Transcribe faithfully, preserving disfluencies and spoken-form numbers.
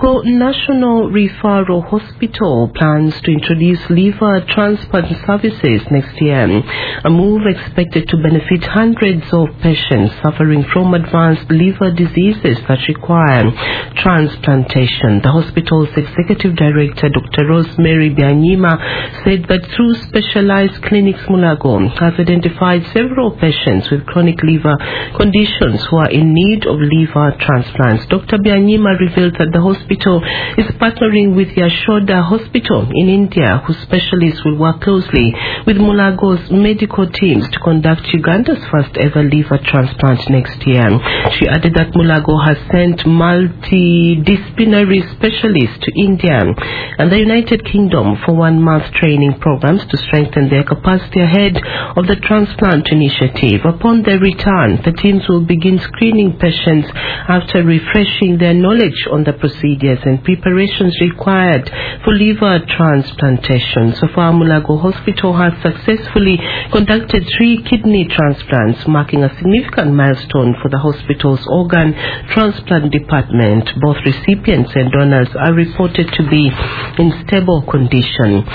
Mulago National Referral Hospital plans to introduce liver transplant services next year, a move expected to benefit hundreds of patients suffering from advanced liver diseases that require transplantation. The hospital's executive director, Doctor Rosemary Byanyima, said that through specialized clinics, Mulago has identified several patients with chronic liver conditions who are in need of liver transplants. Doctor Byanyima revealed that the hospital is partnering with Yashoda Hospital in India, whose specialists will work closely with Mulago's medical teams to conduct Uganda's first ever liver transplant next year. She added that Mulago has sent multidisciplinary specialists to India and the United Kingdom for one month training programs to strengthen their capacity ahead of the transplant initiative. Upon their return, the teams will begin screening patients after refreshing their knowledge on the procedures and preparations required for liver transplantation. So far, Mulago Hospital has successfully conducted three kidney transplants, marking a significant milestone for the hospital's organ transplant department. Both recipients and donors are reported to be in stable condition.